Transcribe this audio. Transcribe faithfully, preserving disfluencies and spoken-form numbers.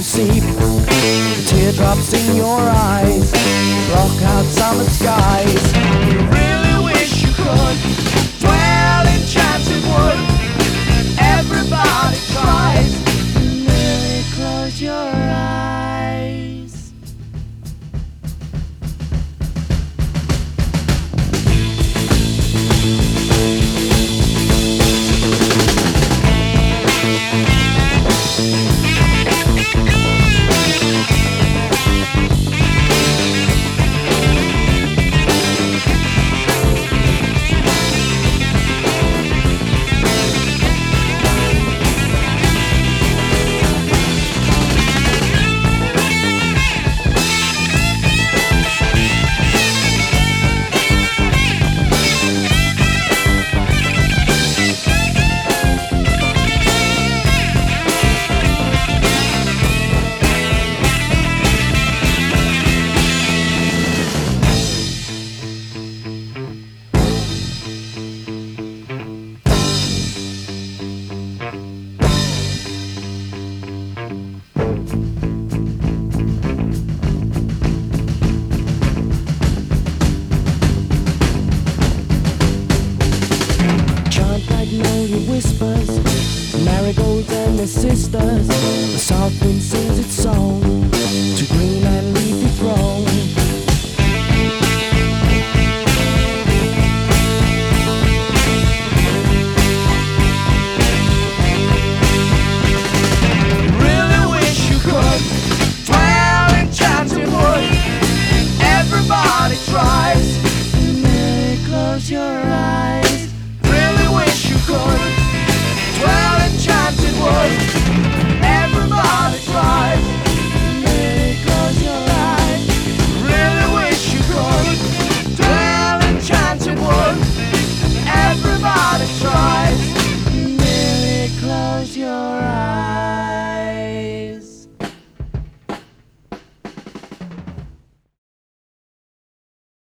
seep. Teardrops in your eyes block out summer skies. You really wish you could dwell in enchanted wood. Everybody tries. Merely close your eyes. Magnolia whispers, marigolds and their sisters. The south wind sings its song.